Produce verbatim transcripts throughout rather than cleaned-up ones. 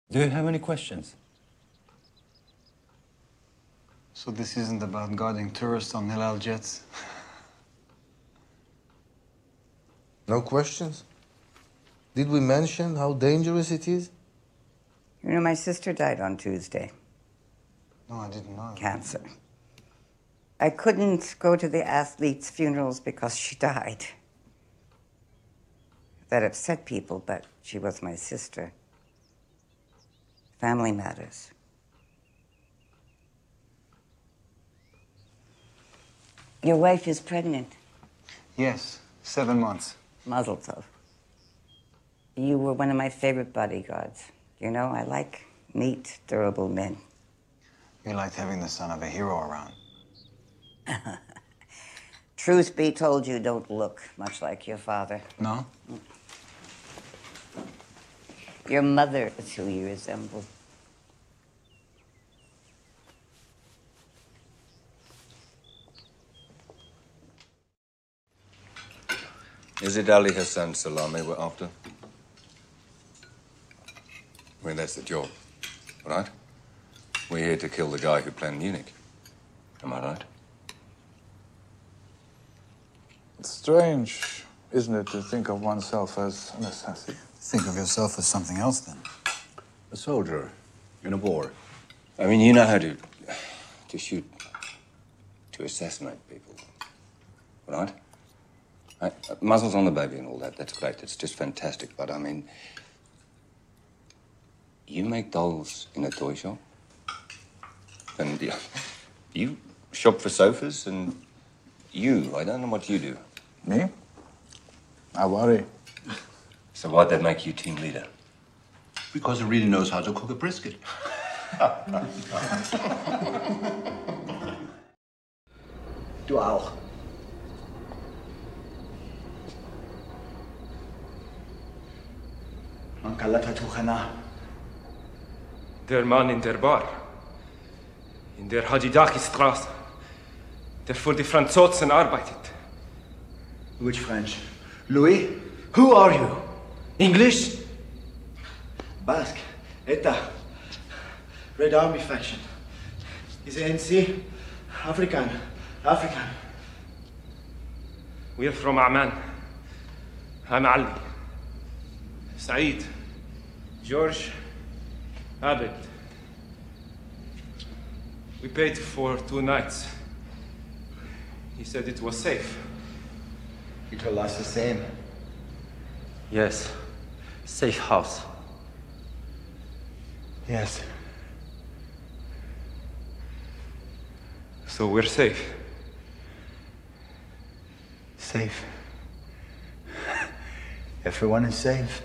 Do you have any questions? So this isn't about guarding tourists on Hilal jets? No questions? Did we mention how dangerous it is? You know, my sister died on Tuesday. No, I didn't know. Cancer. I couldn't go to the athletes' funerals because she died. That upset people, but she was my sister. Family matters. Your wife is pregnant. Yes, seven months. Mazel tov. You were one of my favorite bodyguards. You know, I like neat, durable men. You liked having the son of a hero around. Truth be told, you don't look much like your father. No? Your mother is who you resemble. Is it Ali Hassan Salami we're after? I mean, that's the job, right? We're here to kill the guy who planned Munich. Am I right? It's strange, isn't it, to think of oneself as an assassin? Think of yourself as something else, then. A soldier in a war. I mean, you know how to... to shoot... to assassinate people, right? I, muzzles on the baby and all that, that's great. It's just fantastic. But, I mean... You make dolls in a toy shop? And you, you shop for sofas, and you, I don't know what you do. Me? I worry. So why'd that make you team leader? Because he really knows how to cook a brisket. Du auch. Man kallata tuchana. Der Mann in der Bar, in der Hadidaki-Straße, der für die Franzosen arbeitet. Which French? Louis? Who are you? English? Basque? ETA? Red Army faction? Is A N C? African? African? We're from Amman. I'm Ali. Saeed. George. Abed. We paid for two nights. He said it was safe. He told us the same. Yes. Safe house. Yes. So we're safe. Safe. Everyone is safe.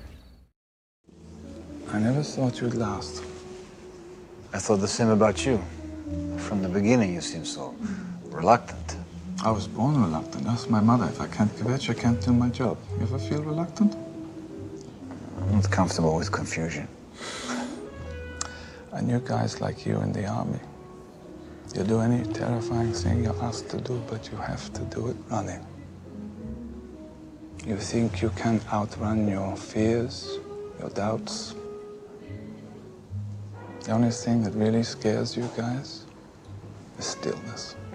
I never thought you'd last. I thought the same about you. From the beginning, you seemed so reluctant. I was born reluctant. Ask my mother. If I can't kvetch, I can't do my job. You ever feel reluctant? I'm not comfortable with confusion. I knew guys like you in the army. You do any terrifying thing you're asked to do, but you have to do it running. You think you can outrun your fears, your doubts. The only thing that really scares you guys is stillness.